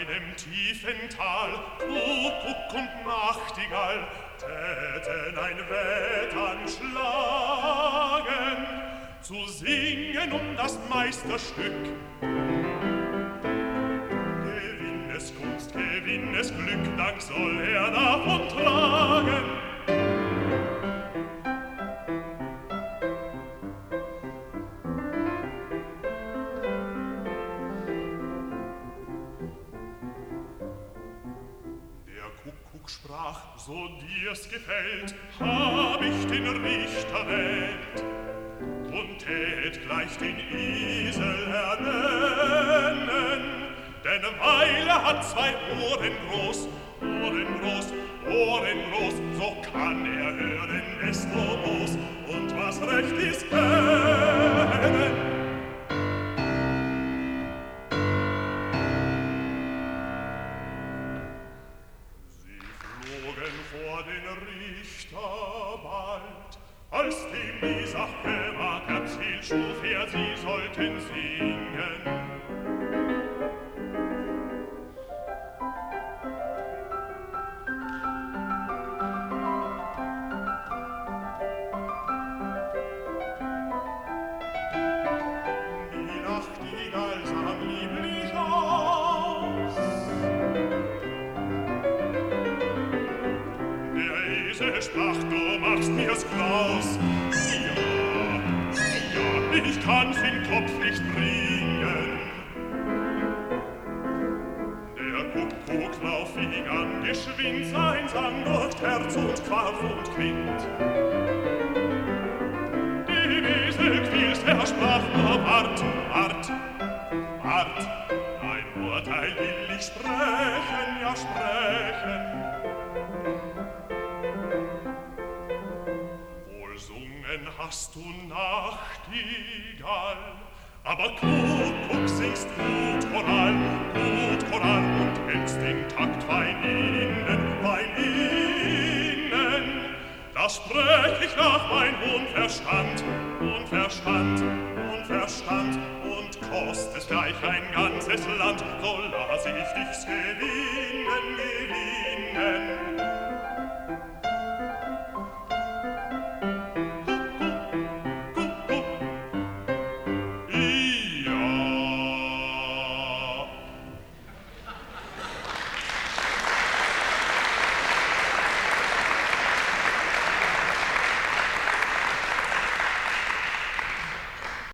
einem tiefen Tal, Kuckuck und Nachtigall täten ein Wettern schlagen, zu singen das Meisterstück. Gewinn es Kunst, gewinn es Glück, Dank soll davon tragen. Sprach, so dir's gefällt, hab ich den Richter wählt und tät gleich den Esel ernennen, denn weil hat zwei Ohren groß, so kann hören, desto muss und was recht ist kennen. Vor den Richter bald, als dem die Sache ward erzählt, schuf sie sollten singen. Die Nachtigall sah lieblich aus, sprach, du machst mir's Klaus. Ja, ich kann's in Kopf nicht bringen. Der Kuckuckslauf fing an, geschwind sein Sang durch Herz und Quarf und Quint. Die Wesel fiel's, sprach nur wart, ein Urteil will ich sprechen, ja sprechen. Hast du Nachtigall, aber Kuckuck singst gut Choral und hältst den Takt fein innen. Das sprech ich nach mein Unverstand und kostet gleich ein ganzes Land, so lass ich dich's gewinnen.